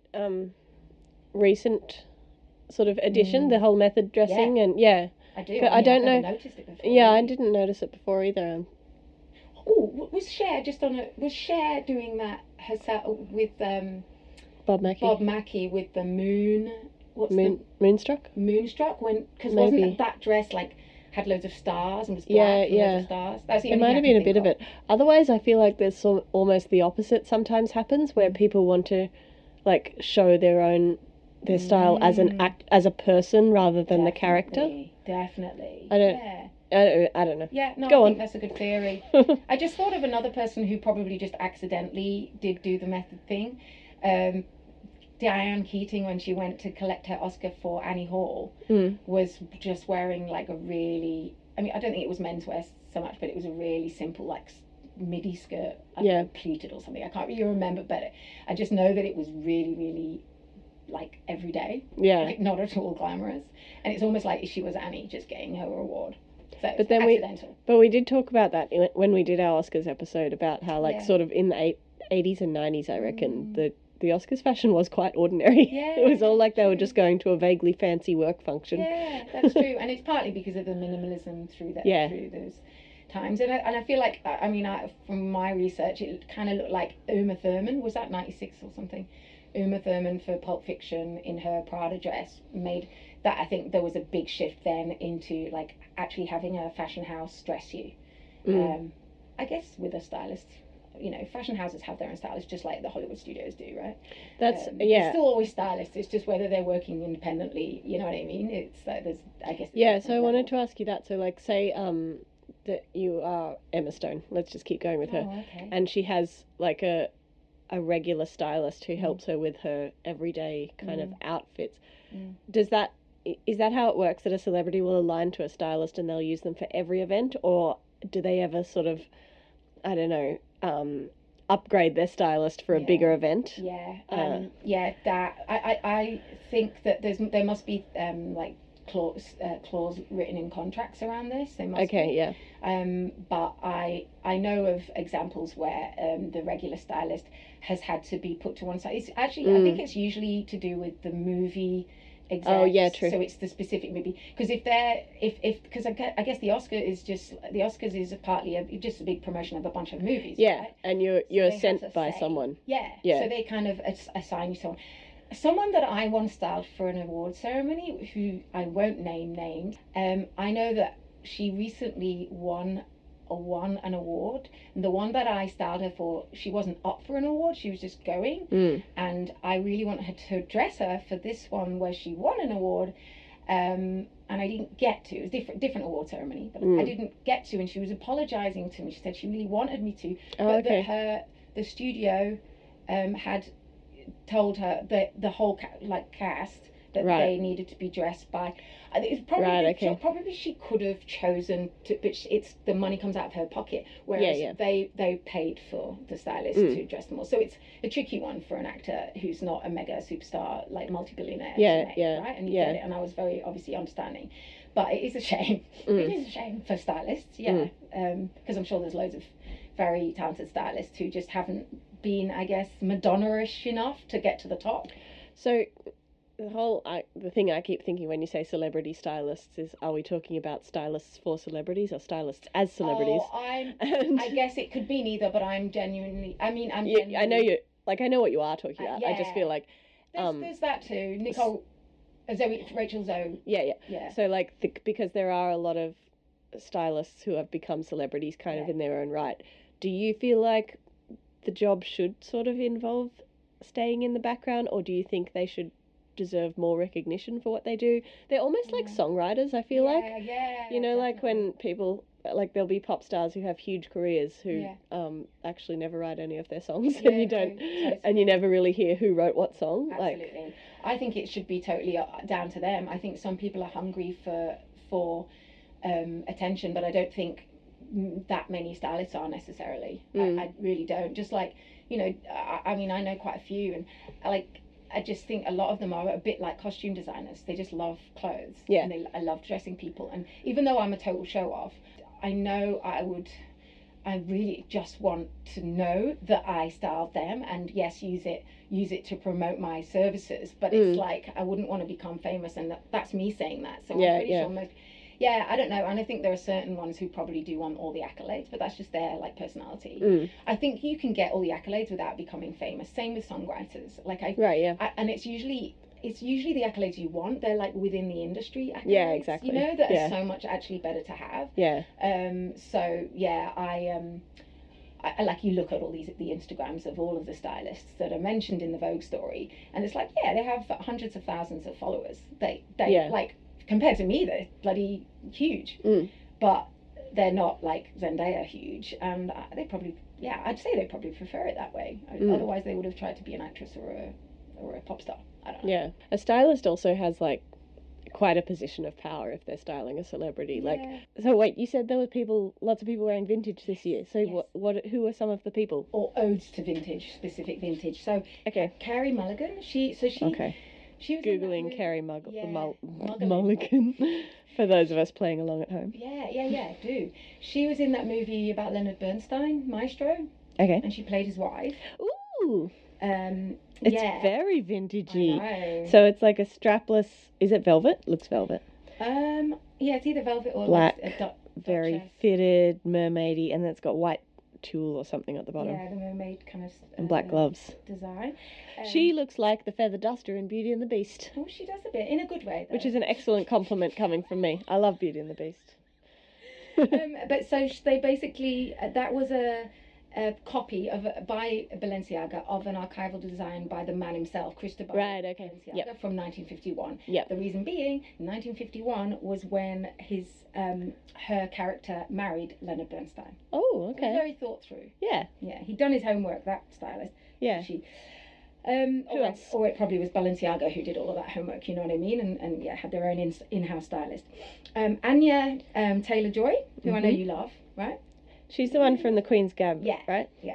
[SPEAKER 3] recent sort of addition, the whole method dressing? And
[SPEAKER 1] I do.
[SPEAKER 3] I don't know.
[SPEAKER 1] I've never noticed it before.
[SPEAKER 3] Yeah, really. I didn't notice it before either.
[SPEAKER 1] Oh, was Cher doing that herself with
[SPEAKER 3] Bob Mackie?
[SPEAKER 1] Bob Mackie with the moon.
[SPEAKER 3] Moonstruck?
[SPEAKER 1] Moonstruck, because wasn't that dress like had loads of stars and was black and loads of stars? That's the
[SPEAKER 3] it might have been a bit of it. Otherwise, I feel like there's almost the opposite sometimes happens, where people want to like show their style as as a person rather than the character.
[SPEAKER 1] Definitely.
[SPEAKER 3] I don't know.
[SPEAKER 1] Yeah, no,
[SPEAKER 3] Go
[SPEAKER 1] I
[SPEAKER 3] on.
[SPEAKER 1] think that's a good theory. I just thought of another person who probably just accidentally did do the method thing. Diane Keating, when she went to collect her Oscar for Annie Hall, was just wearing like a really, I mean, I don't think it was menswear so much, but it was a really simple like midi skirt, pleated or something. I can't really remember, but I just know that it was really, really like everyday.
[SPEAKER 3] Yeah.
[SPEAKER 1] Like, not at all glamorous. And it's almost like she was Annie just getting her award. So
[SPEAKER 3] but then
[SPEAKER 1] accidental.
[SPEAKER 3] we did talk about that when we did our Oscars episode about how like sort of in the 80s and 90s, I reckon, the Oscars fashion was quite ordinary.
[SPEAKER 1] Yeah,
[SPEAKER 3] it was all like they were just going to a vaguely fancy work function.
[SPEAKER 1] Yeah, that's true. And it's partly because of the minimalism through those times. And I feel like, I mean, from my research, it kind of looked like Uma Thurman. Was that 96 or something? Uma Thurman for Pulp Fiction in her Prada dress made that. I think there was a big shift then into like actually having a fashion house dress you. I guess with a stylist. You know, fashion houses have their own stylists, just like the Hollywood studios do, right?
[SPEAKER 3] That's
[SPEAKER 1] There's still always stylists. It's just whether they're working independently. You know what I mean? It's like there's, I guess.
[SPEAKER 3] Yeah. So I wanted to ask you that. So, like, say, that you are Emma Stone. Let's just keep going with her.
[SPEAKER 1] Okay.
[SPEAKER 3] And she has like a regular stylist who helps her with her everyday kind of outfits. Is that how it works? That a celebrity will align to a stylist and they'll use them for every event, or do they ever sort of, I don't know, upgrade their stylist for a bigger event?
[SPEAKER 1] That I think that there must be like clause written in contracts around this. They must be. But I know of examples where the regular stylist has had to be put to one side. It's actually I think it's usually to do with the movie execs.
[SPEAKER 3] Oh yeah, true.
[SPEAKER 1] So it's the specific movie, because because I guess the Oscars is partly just a big promotion of a bunch of movies.
[SPEAKER 3] Yeah,
[SPEAKER 1] right?
[SPEAKER 3] and you're so sent by someone.
[SPEAKER 1] Yeah. So they kind of assign you someone that I once styled for an award ceremony, who I won't name names. I know that she recently won an award, and the one that I styled her for, she wasn't up for an award, she was just going, and I really wanted to dress her for this one where she won an award, and I didn't get to. It was different award ceremony, but I didn't get to, and she was apologizing to me. She said she really wanted me to, but that the studio had told her that the whole cast that they needed to be dressed by. It's probably probably she could have chosen to, but it's the money comes out of her pocket, whereas they paid for the stylist to dress them all. So it's a tricky one for an actor who's not a mega superstar, like multi-billionaire. Right, and you get it. And I was very obviously understanding, but it is a shame. It is a shame for stylists, because I'm sure there's loads of very talented stylists who just haven't been, I guess, Madonna-ish enough to get to the top.
[SPEAKER 3] So the thing I keep thinking when you say celebrity stylists is, are we talking about stylists for celebrities or stylists as celebrities?
[SPEAKER 1] Oh, I guess it could be neither, but I'm genuinely. I mean, I'm genuinely.
[SPEAKER 3] I know you. Like, I know what you are talking about.
[SPEAKER 1] Yeah.
[SPEAKER 3] I just feel like
[SPEAKER 1] there's that too. Nicole, Rachel Zoe.
[SPEAKER 3] Yeah. So like, because there are a lot of stylists who have become celebrities kind of in their own right. Do you feel like the job should sort of involve staying in the background, or do you think they should deserve more recognition for what they do? They're almost like songwriters, I feel like.
[SPEAKER 1] Yeah.
[SPEAKER 3] You know, definitely. Like when people, like there'll be pop stars who have huge careers who actually never write any of their songs, and you don't, and you never really hear who wrote what song.
[SPEAKER 1] Absolutely. Like, I think it should be totally down to them. I think some people are hungry for attention, but I don't think that many stylists are necessarily. I really don't. Just like, you know, I mean, I know quite a few, and I just think a lot of them are a bit like costume designers. They just love clothes.
[SPEAKER 3] Yeah.
[SPEAKER 1] And I love dressing people. And even though I'm a total show off, I know I really just want to know that I styled them, and yes, use it to promote my services. But it's like, I wouldn't want to become famous, and that's me saying that. So I'm pretty sure most. Yeah, I don't know, and I think there are certain ones who probably do want all the accolades, but that's just their like personality. I think you can get all the accolades without becoming famous. Same with songwriters. Like and it's usually the accolades you want. They're like within the industry accolades.
[SPEAKER 3] Yeah, exactly.
[SPEAKER 1] You know, that are so much actually better to have.
[SPEAKER 3] Yeah.
[SPEAKER 1] So yeah, I like, you look at all the Instagrams of all of the stylists that are mentioned in the Vogue story, and it's like, yeah, they have hundreds of thousands of followers. They like, compared to me, they're bloody huge. But they're not like Zendaya huge, and they probably, I'd say they probably prefer it that way. Otherwise they would have tried to be an actress or a pop star. I don't know. Yeah,
[SPEAKER 3] a stylist also has like quite a position of power if they're styling a celebrity. Like, so wait, you said there were lots of people wearing vintage this year. So yes. Who are some of the people?
[SPEAKER 1] Or odes to vintage, specific vintage. So Carey Mulligan, she was
[SPEAKER 3] Googling Carey Mulligan for those of us playing along at home.
[SPEAKER 1] Yeah, do. She was in that movie about Leonard Bernstein, Maestro.
[SPEAKER 3] Okay.
[SPEAKER 1] And she played his wife.
[SPEAKER 3] Ooh. It's very vintagey. So it's like a strapless. Is it velvet? Looks velvet.
[SPEAKER 1] Yeah, it's either velvet or
[SPEAKER 3] black.
[SPEAKER 1] Like a
[SPEAKER 3] very fitted, mermaidy, and then it's got white tulle or something at the bottom.
[SPEAKER 1] Yeah, the mermaid kind of.
[SPEAKER 3] And black gloves.
[SPEAKER 1] Design.
[SPEAKER 3] She looks like the feather duster in Beauty and the Beast.
[SPEAKER 1] Oh, she does a bit, in a good way, though.
[SPEAKER 3] Which is an excellent compliment coming from me. I love Beauty and the Beast.
[SPEAKER 1] But so they basically, that was a copy by Balenciaga of an archival design by the man himself, Cristobal Balenciaga, from 1951.
[SPEAKER 3] Yep.
[SPEAKER 1] The reason being, 1951 was when her character married Leonard Bernstein.
[SPEAKER 3] Oh, okay.
[SPEAKER 1] It was very thought through.
[SPEAKER 3] Yeah.
[SPEAKER 1] Yeah, he'd done his homework, that stylist.
[SPEAKER 3] Yeah.
[SPEAKER 1] Who else? Or it probably was Balenciaga who did all of that homework, you know what I mean? And had their own in-house stylist. Anya Taylor-Joy, who I know you love, right?
[SPEAKER 3] She's the one from the Queen's Gab, right?
[SPEAKER 1] Yeah.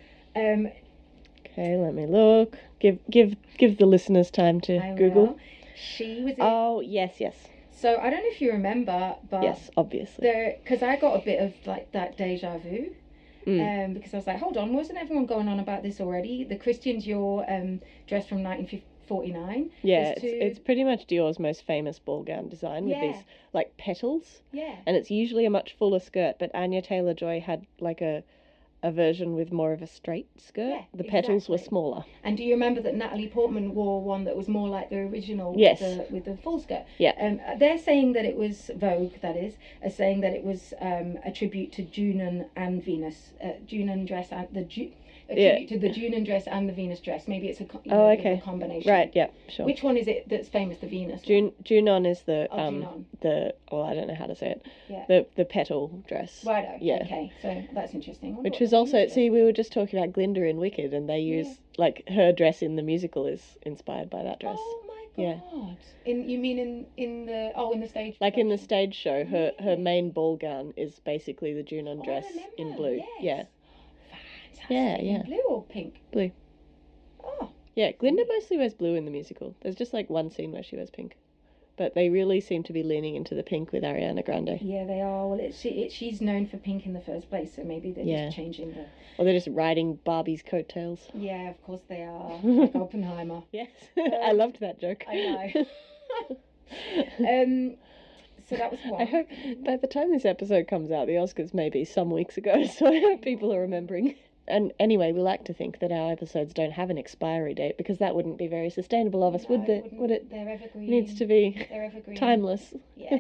[SPEAKER 3] Okay, let me look. Give the listeners time to Google.
[SPEAKER 1] Will. She was in...
[SPEAKER 3] Oh, yes.
[SPEAKER 1] So I don't know if you remember, but...
[SPEAKER 3] Yes, obviously.
[SPEAKER 1] Because I got a bit of like that deja vu. Because I was like, hold on, wasn't everyone going on about this already? The Christian Dior dress from 1949.
[SPEAKER 3] Yeah, it's pretty much Dior's most famous ball gown design with these like petals.
[SPEAKER 1] Yeah.
[SPEAKER 3] And it's usually a much fuller skirt, but Anya Taylor-Joy had like a version with more of a straight skirt. Yeah, the petals were smaller.
[SPEAKER 1] And do you remember that Natalie Portman wore one that was more like the original with the full skirt?
[SPEAKER 3] Yeah.
[SPEAKER 1] They're saying that it was Vogue, that is, saying that it was a tribute to Junon and Venus. Junon dress and tribute to the Junon dress and the Venus dress. Maybe it's a combination.
[SPEAKER 3] Right, yeah, sure.
[SPEAKER 1] Which one is it that's famous, the Venus
[SPEAKER 3] Junon is the
[SPEAKER 1] Junon.
[SPEAKER 3] I don't know how to say it.
[SPEAKER 1] Yeah.
[SPEAKER 3] The petal dress.
[SPEAKER 1] Right,
[SPEAKER 3] yeah.
[SPEAKER 1] Okay, so that's interesting.
[SPEAKER 3] Which was also, see, we were just talking about Glinda in Wicked, and they use, like, her dress in the musical is inspired by that dress.
[SPEAKER 1] Oh my god. Yeah. You mean in the stage?
[SPEAKER 3] Like in the stage show, her main ball gown is basically the Junon dress in blue.
[SPEAKER 1] Yes.
[SPEAKER 3] Yeah.
[SPEAKER 1] Yeah. Blue or pink?
[SPEAKER 3] Blue.
[SPEAKER 1] Oh.
[SPEAKER 3] Yeah, Glinda mostly wears blue in the musical. There's just like one scene where she wears pink. But they really seem to be leaning into the pink with Ariana Grande.
[SPEAKER 1] Yeah, they are. Well, she's known for pink in the first place, so maybe they're just changing the...
[SPEAKER 3] Or they're just riding Barbie's coattails.
[SPEAKER 1] Yeah, of course they are. Like Oppenheimer.
[SPEAKER 3] Yes. I loved that joke.
[SPEAKER 1] I know. So that was one.
[SPEAKER 3] I hope by the time this episode comes out, the Oscars may be some weeks ago, so I hope people are remembering. And anyway, we like to think that our episodes don't have an expiry date, because that wouldn't be very sustainable of us, would it? Would it?
[SPEAKER 1] They're evergreen.
[SPEAKER 3] Needs to be timeless.
[SPEAKER 1] Yeah.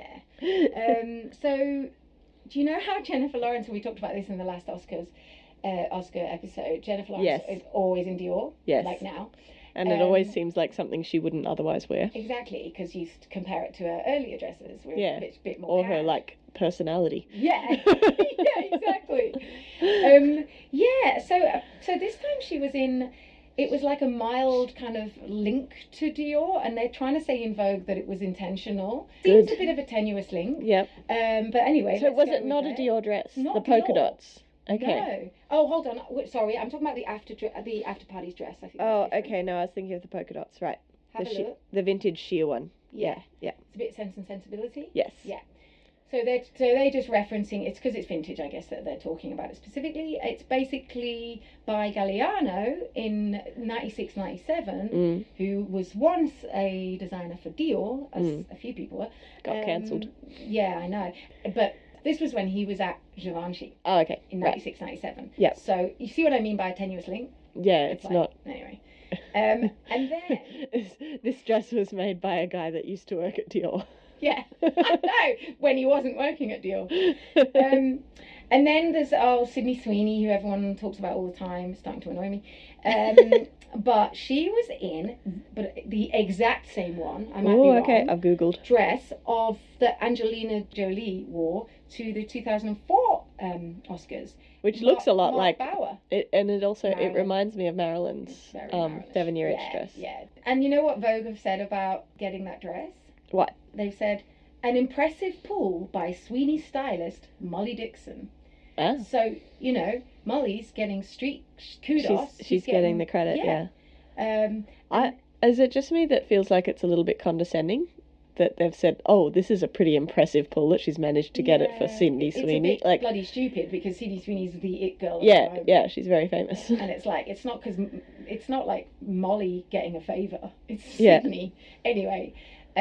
[SPEAKER 1] So, do you know how Jennifer Lawrence, and we talked about this in the last Oscar episode, Jennifer Lawrence is always in Dior, like now.
[SPEAKER 3] And it always seems like something she wouldn't otherwise wear.
[SPEAKER 1] Exactly, because you compare it to her earlier dresses, with a bit more
[SPEAKER 3] or her, like, personality.
[SPEAKER 1] Yeah, exactly. So this time she was in, it was like a mild kind of link to Dior, and they're trying to say in Vogue that it was intentional. Seems a bit of a tenuous link.
[SPEAKER 3] Yep.
[SPEAKER 1] But anyway.
[SPEAKER 3] So was it not a Dior dress?
[SPEAKER 1] Not
[SPEAKER 3] the polka dots? Okay.
[SPEAKER 1] No. Oh, hold on. Sorry, I'm talking about the after party's dress. I think.
[SPEAKER 3] Oh, okay. No, I was thinking of the polka dots. Right.
[SPEAKER 1] Have a look.
[SPEAKER 3] The vintage sheer one. Yeah.
[SPEAKER 1] It's a bit Sense and Sensibility.
[SPEAKER 3] Yes.
[SPEAKER 1] Yeah. So they're just referencing, it's because it's vintage, I guess, that they're talking about it specifically. It's basically by Galliano in 96, 97, who was once a designer for Dior, as a few people were.
[SPEAKER 3] Got cancelled.
[SPEAKER 1] Yeah, I know. But this was when he was at Givenchy.
[SPEAKER 3] Oh, okay.
[SPEAKER 1] In 96, 97.
[SPEAKER 3] Yeah.
[SPEAKER 1] So you see what I mean by a tenuous link?
[SPEAKER 3] Yeah, it's like, not.
[SPEAKER 1] Anyway. And then...
[SPEAKER 3] This dress was made by a guy that used to work at Dior.
[SPEAKER 1] Yeah, I know, when he wasn't working at Dior. And then there's Sydney Sweeney, who everyone talks about all the time, starting to annoy me. But she was in the exact same one, I might be wrong.
[SPEAKER 3] Okay, I've Googled.
[SPEAKER 1] Dress of that Angelina Jolie wore to the 2004 Oscars.
[SPEAKER 3] Which looks a lot like
[SPEAKER 1] Bauer.
[SPEAKER 3] It reminds me of Marilyn's Devonier dress.
[SPEAKER 1] Yeah. And you know what Vogue have said about getting that dress?
[SPEAKER 3] What?
[SPEAKER 1] They've said, an impressive pull by Sweeney stylist Molly Dixon.
[SPEAKER 3] Ah.
[SPEAKER 1] So, you know, Molly's getting street kudos.
[SPEAKER 3] She's getting the credit, yeah. Is it just me that feels like it's a little bit condescending? That they've said, oh, this is a pretty impressive pull that she's managed to get it for Sydney Sweeney.
[SPEAKER 1] It's a bit bloody stupid, because Sydney Sweeney's the it girl.
[SPEAKER 3] Yeah, she's very famous.
[SPEAKER 1] And it's like, it's not like Molly getting a favour. It's Sydney. Anyway,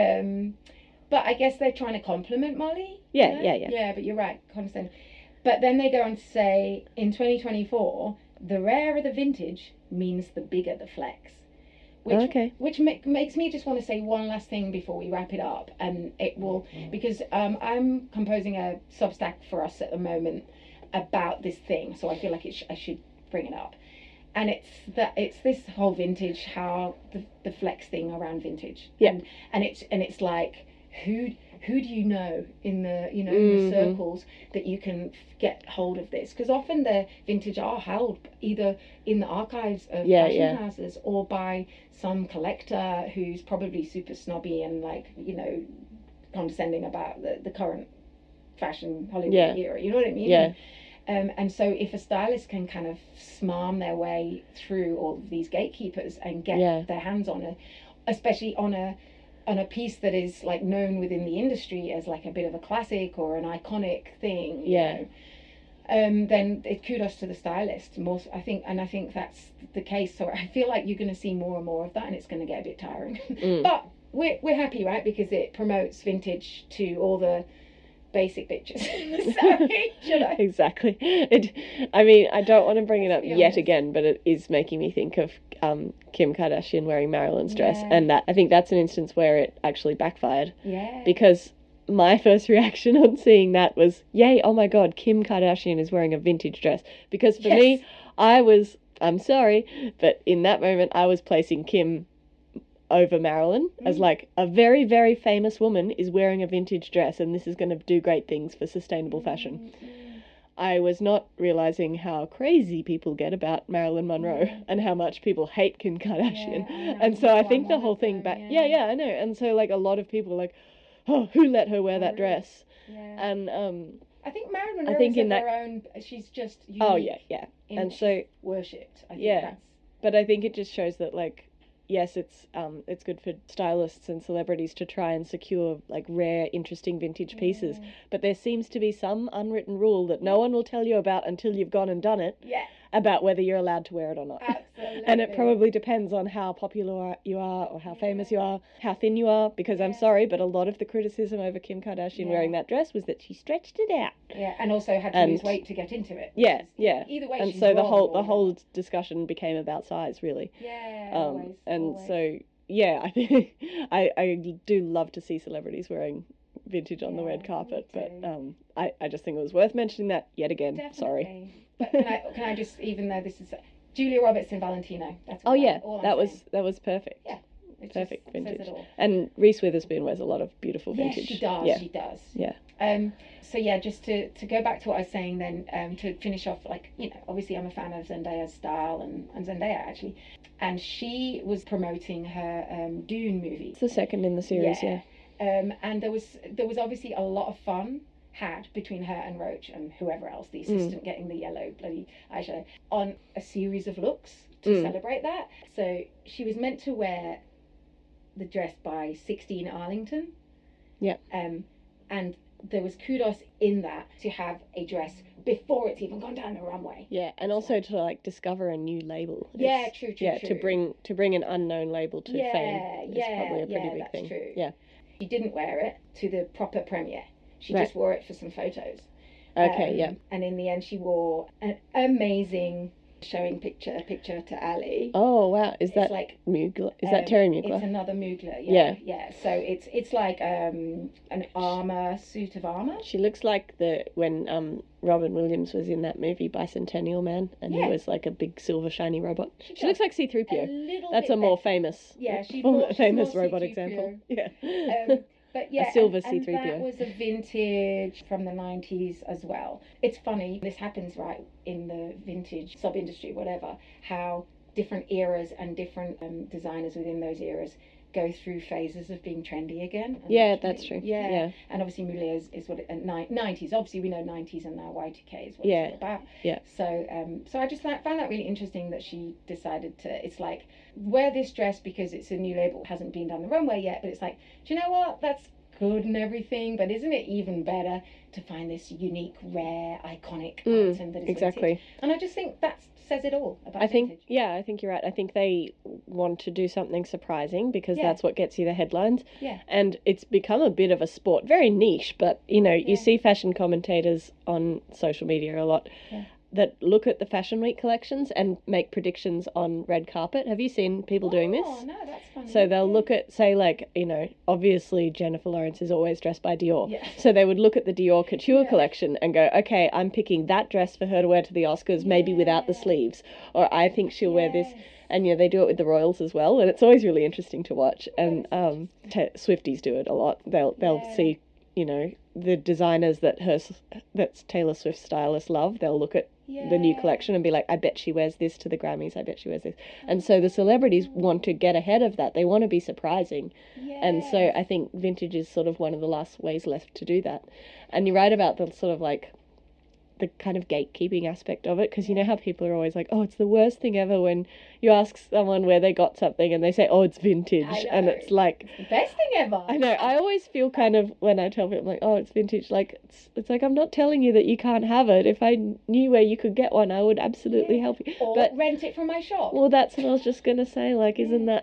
[SPEAKER 1] but I guess they're trying to compliment Molly.
[SPEAKER 3] Yeah.
[SPEAKER 1] Yeah, but you're right, condescending. But then they go on to say, in 2024, the rarer the vintage means the bigger the flex. Which makes me just want to say one last thing before we wrap it up, and it will, because I'm composing a Substack for us at the moment about this thing, so I feel like I should bring it up. And it's this whole vintage, how the flex thing around vintage.
[SPEAKER 3] Yeah.
[SPEAKER 1] And it's like, who do you know in the in the circles that you can get hold of this? Because often the vintage are held either in the archives of fashion houses or by some collector who's probably super snobby and condescending about the current fashion Hollywood era. You know what I mean?
[SPEAKER 3] Yeah.
[SPEAKER 1] And so if a stylist can kind of smarm their way through all of these gatekeepers and get their hands on especially on a piece that is like known within the industry as like a bit of a classic or an iconic thing, you know, then kudos to the stylist. I think that's the case. So I feel like you're going to see more and more of that, and it's going to get a bit tiring. But we're happy, right? Because it promotes vintage to all the basic bitches. Sorry, should I?
[SPEAKER 3] Exactly. I don't want to bring it up yet again, but it is making me think of Kim Kardashian wearing Marilyn's dress, and I think that's an instance where it actually backfired.
[SPEAKER 1] Yeah.
[SPEAKER 3] Because my first reaction on seeing that was, yay, oh my god, Kim Kardashian is wearing a vintage dress. Because for me, I'm sorry, but in that moment I was placing Kim over Marilyn as like a very, very famous woman is wearing a vintage dress and this is going to do great things for sustainable fashion. I was not realising how crazy people get about Marilyn Monroe and how much people hate Kim Kardashian. And so I think the whole thing I know. And so like a lot of people are like, oh, who let her wear that dress? And
[SPEAKER 1] I think Marilyn Monroe is in her own, she's just unique.
[SPEAKER 3] Oh yeah. And so
[SPEAKER 1] worshipped. I think that's...
[SPEAKER 3] But I think it just shows that like yes, it's good for stylists and celebrities to try and secure like rare, interesting vintage pieces. But there seems to be some unwritten rule that no one will tell you about until you've gone and done it.
[SPEAKER 1] Yeah.
[SPEAKER 3] About whether you're allowed to wear it or not.
[SPEAKER 1] Absolutely.
[SPEAKER 3] And it probably depends on how popular you are or how famous you are, how thin you are, because I'm sorry, but a lot of the criticism over Kim Kardashian wearing that dress was that she stretched it out.
[SPEAKER 1] Yeah, and also had to lose weight to get into it.
[SPEAKER 3] Yeah.
[SPEAKER 1] Either way,
[SPEAKER 3] and
[SPEAKER 1] she's
[SPEAKER 3] so the
[SPEAKER 1] wrong
[SPEAKER 3] whole discussion became about size, really.
[SPEAKER 1] Yeah,
[SPEAKER 3] always. So, yeah, I think I do love to see celebrities wearing vintage on the red carpet, but I just think it was worth mentioning that yet again. Definitely. Sorry.
[SPEAKER 1] But can I just, even though this is Julia Roberts and Valentino? That's what that
[SPEAKER 3] was perfect.
[SPEAKER 1] Yeah,
[SPEAKER 3] perfect vintage. And Reese Witherspoon wears a lot of beautiful vintage.
[SPEAKER 1] She does. Yeah. She does.
[SPEAKER 3] Yeah.
[SPEAKER 1] So yeah, just to go back to what I was saying then, to finish off, like, you know, obviously I'm a fan of Zendaya's style and Zendaya actually, and she was promoting her Dune movie.
[SPEAKER 3] It's the second in the series. Yeah.
[SPEAKER 1] And there was obviously a lot of fun had between her and Roach and whoever else, the assistant getting the yellow bloody eyeshadow, on a series of looks to celebrate that. So she was meant to wear the dress by 16 Arlington.
[SPEAKER 3] Yeah.
[SPEAKER 1] And there was kudos in that to have a dress before it's even gone down the runway.
[SPEAKER 3] Yeah, and also to like discover a new label.
[SPEAKER 1] True.
[SPEAKER 3] To bring an unknown label to fame is probably a pretty big thing.
[SPEAKER 1] True.
[SPEAKER 3] Yeah.
[SPEAKER 1] She didn't wear it to the proper premiere. She just wore it for some photos.
[SPEAKER 3] Okay, yeah.
[SPEAKER 1] And in the end, she wore an amazing showing picture to Ali.
[SPEAKER 3] Oh wow! Is that like Mugler? Is that Terry Mugler?
[SPEAKER 1] It's another Mugler. Yeah. So it's like an suit of armor.
[SPEAKER 3] She looks like when Robin Williams was in that movie Bicentennial Man, and he was like a big silver shiny robot. She looks like C-3PO. That's a more famous.
[SPEAKER 1] Yeah,
[SPEAKER 3] famous robot example. Yeah.
[SPEAKER 1] But yeah,
[SPEAKER 3] a silver
[SPEAKER 1] and
[SPEAKER 3] C-3PO.
[SPEAKER 1] that was a vintage from the 90s as well. It's funny, this happens right in the vintage sub-industry, whatever, how different eras and different designers within those eras go through phases of being trendy again.
[SPEAKER 3] Yeah, that's true.
[SPEAKER 1] Yeah. And obviously Mugler is what 90s. Obviously we know 90s and now Y2K is what it's all about.
[SPEAKER 3] Yeah.
[SPEAKER 1] So I just found that really interesting that she decided to, it's like, wear this dress because it's a new label, hasn't been down the runway yet, but it's like, do you know what? That's good and everything, but isn't it even better to find this unique, rare, iconic item that is
[SPEAKER 3] exactly
[SPEAKER 1] vintage? And I just think that says it all about vintage.
[SPEAKER 3] I think you're right. I think they want to do something surprising because that's what gets you the headlines.
[SPEAKER 1] Yeah.
[SPEAKER 3] And it's become a bit of a sport, very niche, but you know, you see fashion commentators on social media a lot that look at the Fashion Week collections and make predictions on red carpet. Have you seen people doing this?
[SPEAKER 1] Oh, no, that's funny.
[SPEAKER 3] So they'll look at, say, like, you know, obviously Jennifer Lawrence is always dressed by Dior.
[SPEAKER 1] Yeah.
[SPEAKER 3] So they would look at the Dior Couture collection and go, okay, I'm picking that dress for her to wear to the Oscars, maybe without the sleeves. Or I think she'll wear this. And yeah, they do it with the royals as well, and it's always really interesting to watch. And Swifties do it a lot. They'll see, you know, the designers that's Taylor Swift stylists love. They'll look at the new collection and be like, I bet she wears this to the Grammys, I bet she wears this. And so the celebrities want to get ahead of that. They want to be surprising. And so I think vintage is sort of one of the last ways left to do that. And you're right about the sort of like the kind of gatekeeping aspect of it, because you know how people are always like, oh, it's the worst thing ever when you ask someone where they got something and they say, oh, it's vintage, and it's like
[SPEAKER 1] it's the best thing ever.
[SPEAKER 3] I know. I always feel kind of, when I tell people like, oh, it's vintage, like it's like, I'm not telling you that you can't have it. If I knew where you could get one, I would absolutely help you.
[SPEAKER 1] Or but rent it from my shop.
[SPEAKER 3] Well, that's what I was just gonna say. Like, isn't that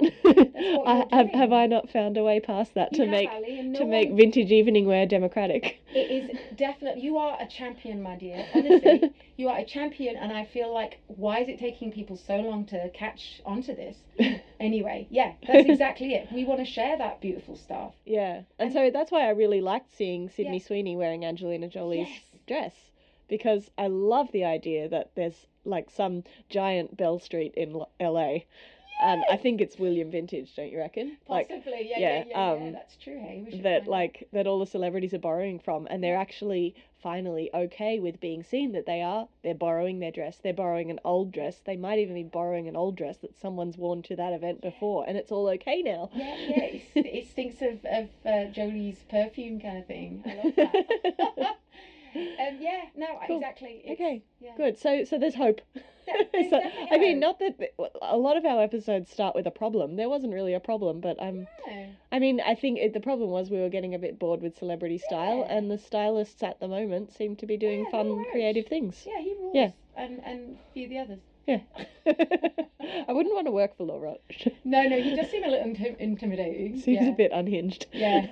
[SPEAKER 3] have I not found a way past that to make vintage evening wear democratic?
[SPEAKER 1] It is definitely. You are a champion, my dear. Honestly, you are a champion, and I feel like, why is it taking people so long to catch onto this? Anyway, that's exactly it. We want to share that beautiful stuff.
[SPEAKER 3] Yeah, and so that's why I really liked seeing Sydney Sweeney wearing Angelina Jolie's dress, because I love the idea that there's like some giant Bell Street in LA. And I think it's William Vintage, don't you reckon?
[SPEAKER 1] Possibly, yeah, that's true. Hey,
[SPEAKER 3] that all the celebrities are borrowing from, and they're actually finally okay with being seen that they're borrowing their dress, they're borrowing an old dress, they might even be borrowing an old dress that someone's worn to that event before, and it's all okay now.
[SPEAKER 1] It stinks of Jolie's perfume kind of thing. I love that. Cool. Exactly.
[SPEAKER 3] Okay, good. So there's hope. So, I mean, not that a lot of our episodes start with a problem. There wasn't really a problem, but I mean, I think the problem was we were getting a bit bored with celebrity style, and the stylists at the moment seem to be doing fun, creative things.
[SPEAKER 1] Yeah, he rules. Yeah, and a few of the others.
[SPEAKER 3] Yeah. I wouldn't want to work for Law Roach.
[SPEAKER 1] No, you just seem a little intimidating.
[SPEAKER 3] Seems a bit unhinged.
[SPEAKER 1] Yeah.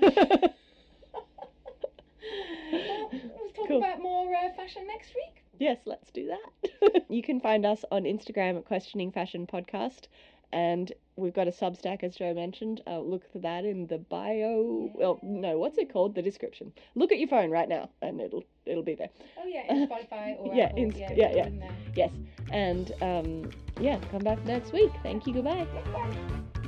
[SPEAKER 1] We'll talk about more fashion next week.
[SPEAKER 3] Yes, let's do that. You can find us on Instagram at Questioning Fashion Podcast, and we've got a Substack, as Jo mentioned. Look for that in the bio. Well, no, what's it called? The description. Look at your phone right now, and it'll be there.
[SPEAKER 1] Oh yeah, in Spotify or Apple.
[SPEAKER 3] Yes, and come back next week. Thank you. Goodbye.
[SPEAKER 1] Bye.